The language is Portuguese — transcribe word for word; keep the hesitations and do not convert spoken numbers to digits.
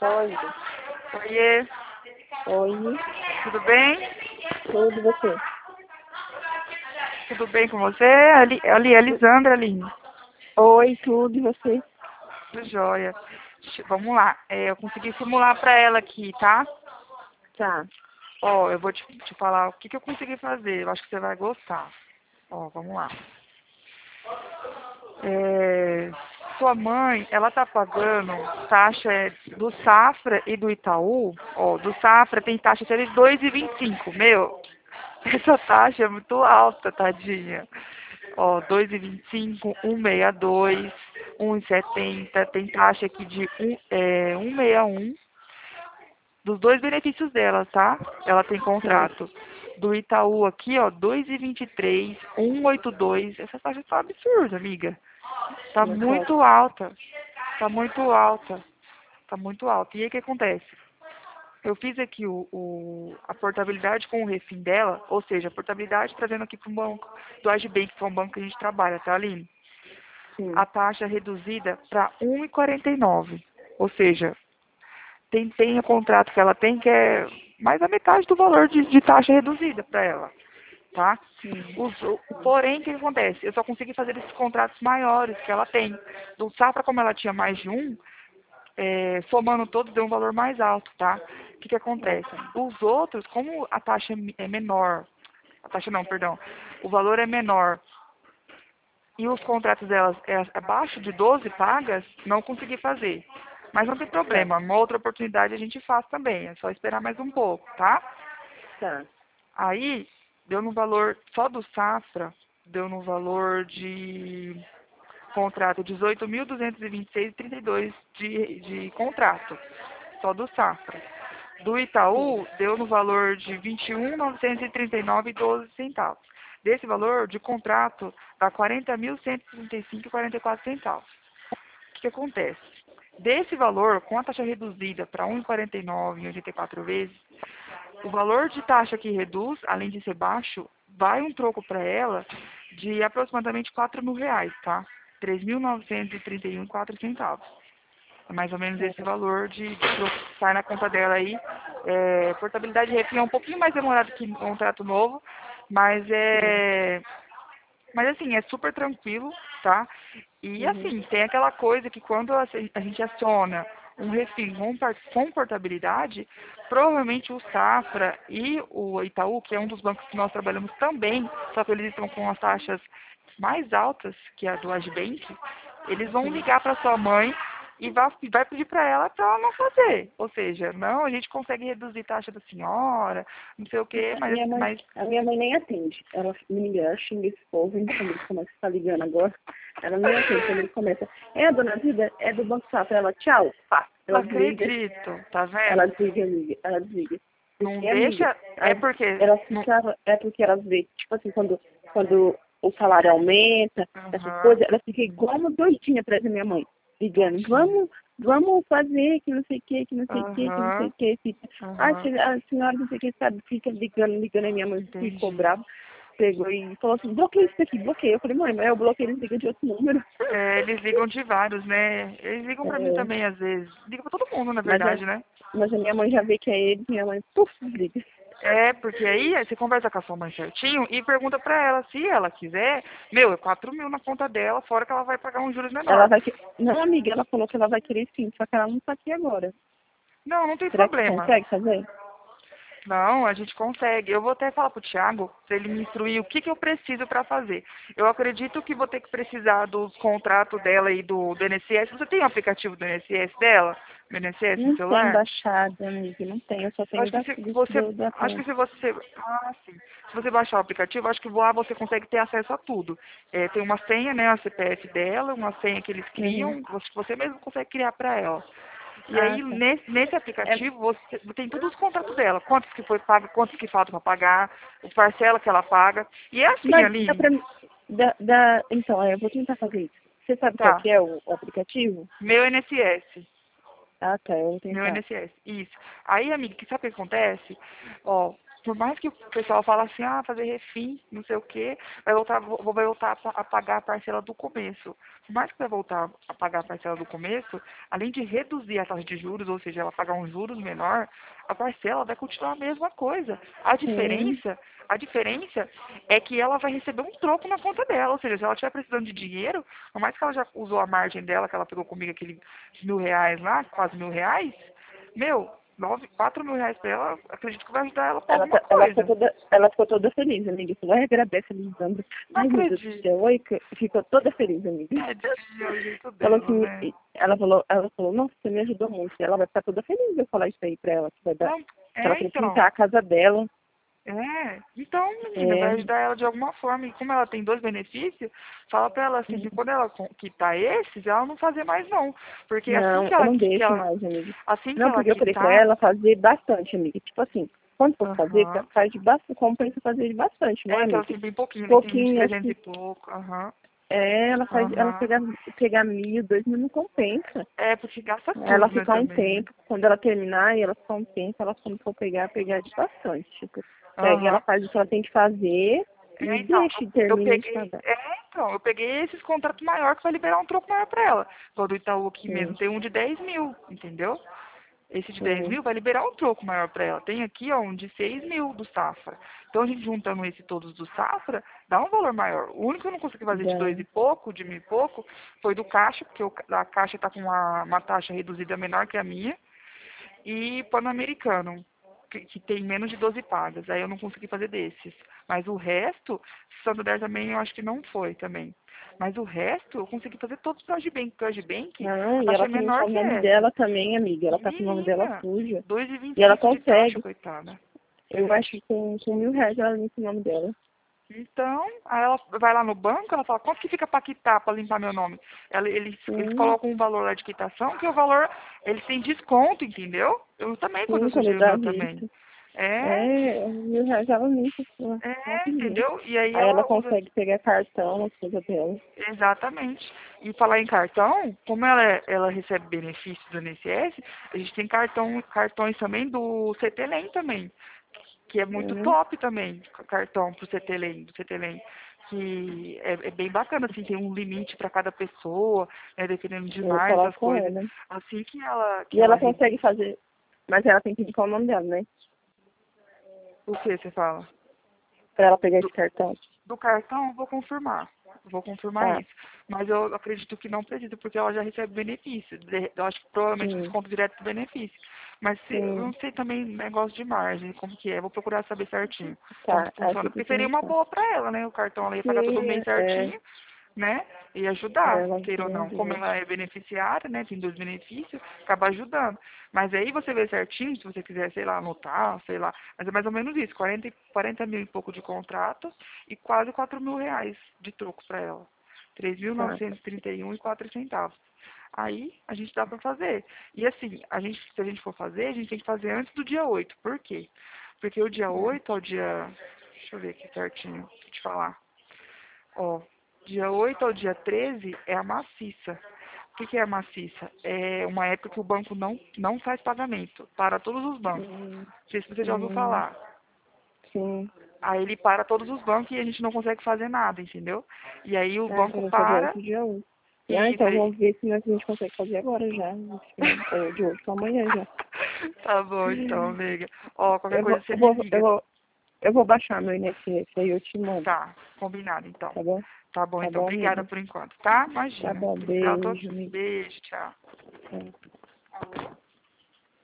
Oi, Oiê, oi, tudo bem? tudo você? Tudo bem com você? Ali, ali, Elisandra, Aline. Oi, tudo e você? Tudo jóia. Deixa- Vamos lá. É, eu consegui simular pra ela aqui, tá? Tá, Ó, eu vou te, te falar o que, que eu consegui fazer. Eu acho que você vai gostar. Ó, vamos lá. É, sua mãe, ela tá pagando taxa é, do Safra e do Itaú. Ó, do Safra tem taxa de dois vírgula vinte e cinco. Meu, essa taxa é muito alta, tadinha. Ó, dois vírgula vinte e cinco, cento e sessenta e dois, um vírgula setenta, tem taxa aqui de um, é, cento e sessenta e um, dos dois benefícios dela, tá? Ela tem sim, contrato. Do Itaú aqui, ó, dois vírgula vinte e três, cento e oitenta e dois, essa taxa tá absurda, amiga. Tá muito alto. muito alta, tá muito alta, tá muito alta. E aí o que acontece? Eu fiz aqui o, o- a portabilidade com o refim dela, ou seja, a portabilidade trazendo aqui para o banco do Agibank, que é um banco que a gente trabalha, tá, Aline? Sim, A taxa reduzida para um vírgula quarenta e nove. Ou seja, tem, tem o contrato que ela tem que é mais da metade do valor de, de taxa reduzida para ela, tá? sim, Os, o- porém, o que acontece? Eu só consegui fazer esses contratos maiores que ela tem. Do Safra, como ela tinha mais de um, é, somando todos, deu um valor mais alto, tá? O que, que ah, acontece? tá. Os outros, como a taxa é menor, a taxa não, perdão, o valor é menor e os contratos delas é abaixo de doze pagas, não consegui fazer. Mas não tem Tá, problema, uma outra oportunidade a gente faz também, é só esperar mais um pouco, tá? tá, Aí, deu no valor, só do Safra, deu no valor de contrato dezoito mil duzentos e vinte e seis vírgula trinta e dois de, de contrato, só do Safra. Do sim, Itaú, deu no valor de vinte e um mil novecentos e trinta e nove vírgula doze centavos. Desse valor, de contrato, dá quarenta mil cento e trinta e cinco vírgula quarenta e quatro centavos. O que, que acontece? Desse valor, com a taxa reduzida para um vírgula quarenta e nove em oitenta e quatro vezes, o valor de taxa que reduz, além de ser baixo, vai um troco para ela de aproximadamente quatro mil reais, tá? três mil novecentos e trinta e um vírgula quatro centavos. É mais ou menos esse valor de, de troco que sai na conta dela aí. É, portabilidade de refim é um pouquinho mais demorado que um contrato novo, mas sim, é. Mas assim, é super tranquilo, tá? E uhum, assim, tem aquela coisa que quando a a gente aciona um refim com par- com portabilidade, provavelmente o Safra e o Itaú, que é um dos bancos que nós trabalhamos também, só que eles estão com as taxas mais altas que a do Agibank, eles vão sim. ligar para sua mãe e vai, e vai pedir para ela para ela não fazer. Ou seja, não, a gente consegue reduzir taxa da senhora, não sei o quê, A mas, minha mãe, mas a minha mãe nem atende. Ela me liga, ela xinga esse povo, hein, quando eles começam a estar ligando agora. Ela nem atende quando ele começa. É, dona Vida, é do Banco Safra. Ela, tchau, pá. não Ela desliga, acredito, tá ela vendo? desliga, amiga, ela desliga. Não Porque, amiga, deixa, é ela, porque. ela Não, ficava, é porque elas veem, tipo assim, quando, quando o salário aumenta, essas aham, coisas, ela fica igual uma doidinha atrás da minha mãe, ligando, tadinha. vamos, vamos fazer que não sei o que, que não sei o que, que não sei Aham, o que, fica, ah, aham, se- a senhora não sei o que, sabe, fica ligando, ligando, e minha mãe ficou entendi. brava, pegou e falou assim, bloqueia isso daqui, bloqueia. Eu falei, mãe, mas eu bloqueei, eles ligam de outro número. É, eles ligam de vários, né? Eles ligam pra mim É, também às vezes. Ligam pra todo mundo, na mas, a, verdade, né? mas a minha mãe já vê que é eles, minha mãe, puf, desliga. É, porque aí você conversa com a sua mãe certinho e pergunta pra ela, se ela quiser, meu, é quatro mil na conta dela, fora que ela vai pagar um juros Ela menor. vai que... Não, amiga, ela falou que ela vai querer sim, só que ela não tá aqui agora. Não, não tem Será que problema. consegue fazer? Não, a gente consegue. Eu vou até falar pro Thiago, para ele me instruir o que, que eu preciso para fazer. Eu acredito que vou ter que precisar dos contratos dela e do, do I N S S. Você tem o aplicativo do I N S S dela? Do I N S S no Não tem celular? baixada, amiga, não tem. Eu só Eu tenho acho que da, se do, você, do, da acho que conta. se você, ah, sim. Se você baixar o aplicativo, acho que lá você consegue ter acesso a tudo. É, tem uma senha, né, a C P F dela, uma senha que eles Uhum. criam, você, você mesmo consegue criar para ela. E Ah, aí, tá. nesse, nesse É, aplicativo, você tem todos os contratos dela. Quantos que foi pago, quantos que faltam para pagar, o parcela que ela paga. E é assim, mas dá Aline. pra mim. Dá, dá, então, é, eu vou tentar fazer isso. Você sabe qual Tá. que é o, o aplicativo? Meu I N S S. Ah, tá, eu vou Meu tentar. I N S S. Isso. Aí, amiga, que sabe o que acontece? Ó, por mais que o pessoal fala assim, ah, fazer refim, não sei o quê, vai voltar, vou, vai voltar a, pa- a pagar a parcela do começo. Por mais que vai voltar a pagar a parcela do começo, além de reduzir a taxa de juros, ou seja, ela pagar um juros menor, a parcela vai continuar a mesma coisa. A Sim. diferença, a diferença é que ela vai receber um troco na conta dela, ou seja, se ela estiver precisando de dinheiro, por mais que ela já usou a margem dela, que ela pegou comigo aquele mil reais lá, quase mil reais, meu, nove, quatro mil reais pra ela, acredito que vai ajudar ela com Ela, alguma tá- ela, ficou coisa. toda, ela ficou toda feliz, amiga. Falou, ai, agradece, Lisandro. Não Ai, meu Deus do acredito. céu. Oi, que- ficou toda feliz, amiga. Tadinha, o jeito Falou dela, assim, né? e ela falou, ela falou, nossa, você me ajudou muito. Ela vai ficar toda feliz de eu falar isso aí pra ela, que vai dar, Não, que ela é, quer então. pintar a casa dela. É, então, menina, É, vai ajudar ela de alguma forma. E como ela tem dois benefícios, fala pra ela assim, que quando ela con- quitar esses, ela não fazer mais não. Porque assim não, que eu ela, não qui- que deixo ela, mais, amiga. assim que Não, ela porque eu falei pra quitar, ela fazer bastante, amiga. Tipo assim, quando for fazer, fa- aham. faz de bastante, compensa fazer de bastante, não é, É que ela amiga? tem bem pouquinho, né? Tem de Pouquinho, trezentos assim, e pouco, aham, é, ela faz, ela aham. pegar, pegar mil, dois mil não compensa. É, porque gasta Ela tudo, né, ficar um também, né? tempo, quando ela terminar, e ela ficar um tempo, ela quando for pegar, pegar de bastante. Tipo, pega, e ela Aham. faz o que ela tem que fazer É, e então, deixa e eu termina de peguei, pagar. é, então, eu peguei esses contratos maiores que vai liberar um troco maior pra ela. Igual do Itaú aqui mesmo Sim, tem um de dez mil, entendeu? Esse de dez sim, mil vai liberar um troco maior pra ela. Tem aqui, ó, um de seis mil do Safra. Então, a gente juntando esse todos do Safra, dá um valor maior. O único que eu não consegui fazer de dá. dois e pouco, de mil e pouco, foi do Caixa, porque o, a Caixa tá com uma, uma taxa reduzida menor que a minha, e Pan-Americano, que, que tem menos de doze pagas. Aí eu não consegui fazer desses. Mas o resto, Santander também eu acho que não foi também. Mas o resto eu consegui fazer todos para o Agibank, porque o Agibank, Não, a e taxa ela é tem só menor o que nome essa. dela também, amiga. Ela tá com o nome dela Menina, suja. dois e vinte E e ela cinco de taxa, consegue. coitada. Eu acho que com, com mil reais ela limpa o nome dela. Então, aí ela vai lá no banco, ela fala, quanto que fica para quitar, para limpar meu nome? Ela, eles, eles Sim, colocam um valor lá de quitação, que o valor, eles têm desconto, entendeu? Eu também, quando sim, eu quando sujei o dá meu também. isso. É, É, mil reais ela limpa, assim, é, rapidinho. entendeu? E aí Aí ela ela usa. consegue pegar cartão, as coisas dela. Exatamente. E falar em cartão, como ela, é- ela recebe benefícios do I N S S, a gente tem cartão, cartões também do CETELEM também, que é muito Hum, top também, cartão pro CETELEM, do CETELEM, que é, é bem bacana, assim, tem um limite para cada pessoa, né, dependendo eu vou demais falar das com coisas. ela. Assim que ela, E que ela, ela re- consegue fazer, mas ela tem que indicar o nome dela, né? o que você fala? Pra ela pegar esse cartão. Do cartão, eu vou confirmar. Vou confirmar Tá, isso. Mas eu acredito que não precisa, porque ela já recebe benefício. De- Eu acho que provavelmente sim, desconto direto do benefício. Mas se, eu sim. não sei também negócio de margem, como que é. Vou procurar saber certinho como Tá, que aí funciona. você Porque precisa seria uma indicar. boa pra ela, né? O cartão, ela ia pagar todo Sim, mês é, certinho, né? E ajudar, ela queira ou tem não. Como ajuda. ela é beneficiária, né? Tem dois benefícios, acaba ajudando. Mas aí você vê certinho, se você quiser, sei lá, anotar, sei lá. Mas é mais ou menos isso, quarenta, e- quarenta mil e pouco de contrato e quase quatro mil reais de troco para ela. Três mil Tá, novecentos e trinta e um e quatro centavos. Aí a gente dá para fazer. E assim, a gente, se a gente for fazer, a gente tem que fazer antes do dia oito. Por quê? Porque o dia oito ao dia. Deixa eu ver aqui certinho, deixa eu te falar. Ó, dia oito ao dia treze é a maciça. O que, que é a maciça? É uma época que o banco não, não faz pagamento. Para todos os bancos. hum, Não sei se você já ouviu hum, falar. sim. Aí ele para todos os bancos e a gente não consegue fazer nada, entendeu? E aí o Ah, então banco vou fazer para antes do dia um. Ah, e isso então aí. vamos ver se nós- a gente consegue fazer agora já. no final- Ou de hoje pra amanhã já. Tá bom então, nega. Ó, qualquer Eu coisa vou, você eu me vou, eu liga. vou, eu vou baixar meu I N S S aí eu te mando, Tá, combinado então. tá bom? Tá bom Tá então. bom, Obrigada amiga? por enquanto, tá? Tá Imagina. bom, Precisar, eu tô beijo, aqui. amiga. Beijo, tchau. Tchau.